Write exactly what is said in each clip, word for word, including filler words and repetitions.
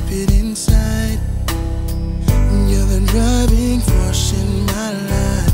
keep it inside. You're the driving force in my life.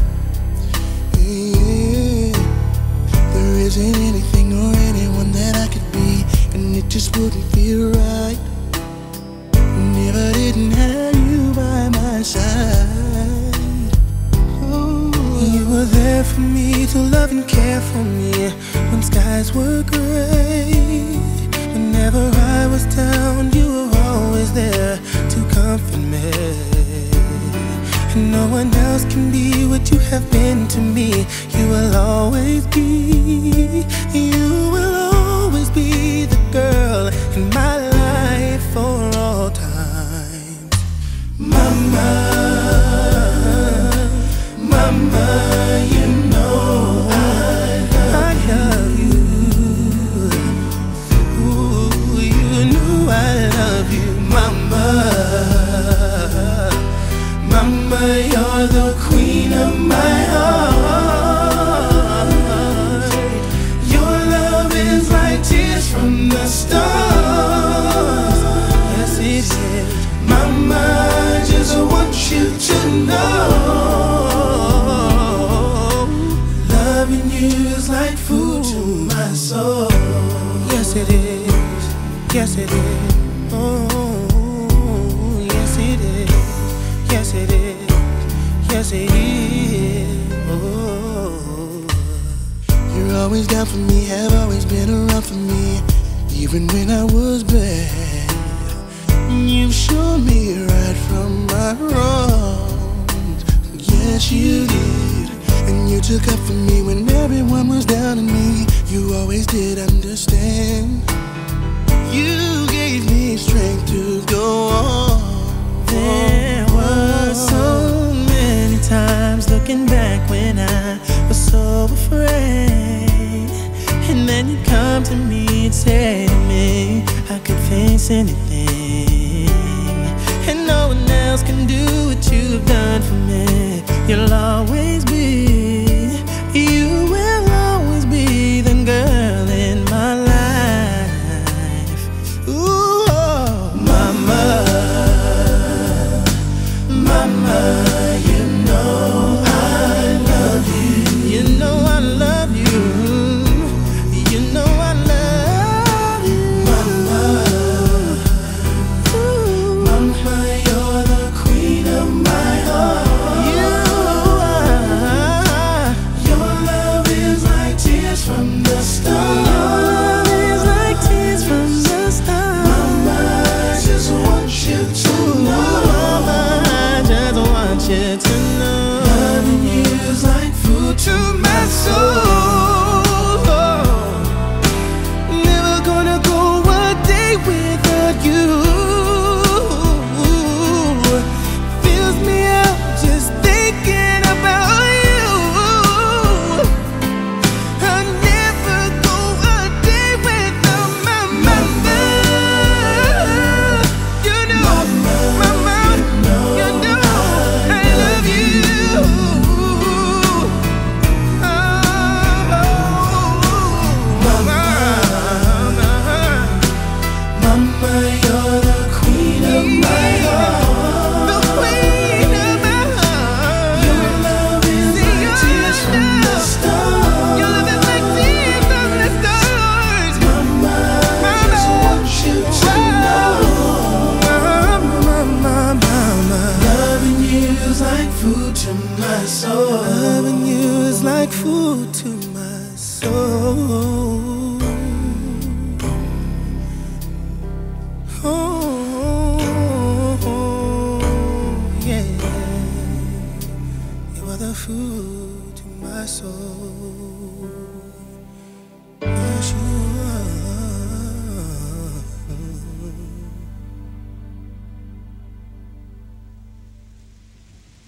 Yeah. There isn't anything or anyone that I could be, and it just wouldn't feel right. Never didn't have you by my side. Oh. You were there for me to love and care for me when skies were gray. Whenever I was down, you were always there to comfort me. And no one else can be what you have been to me. You will always be, you will always be the girl in my life for all time. Mama, mama, you know I love, I love you. Ooh, you know I love you, mama. Mama, you're the queen of my heart. Your love is like tears from the stars. Yes, it is. Mama, I just want you to know, loving you is like food to my soul. Yes, it is. Yes, it is. Oh, yes, it is. Yes, it is. Yes, it is. Oh. You're always down for me, have always been around for me, even when I was bad. You've shown me right from my wrongs. Yes, you did. And you took up for me when everyone was down on me. You always did understand. You gave me strength to go on. There were so many times looking back when I was so afraid, and then you'd come to me and say to me I could face anything, and no one else can do what you've done for me. You'll always be, you will always be the girl in my life. Ooh, oh, mama. Mama, you know I love you. You know I love you. You know I love you. Mama, ooh. Mama, you're the queen of my heart. You are. Your love is like tears from the stars. Your love is like tears from the stars. Mama, I just want you to know. You to know, loving you is like food to my soul. Never gonna go a day without you. Fills me up just thinking about you. I'll never go a day without my mama. You know, mama, you know. Loving you is like food to my soul. Oh, yeah. You are the food to my soul.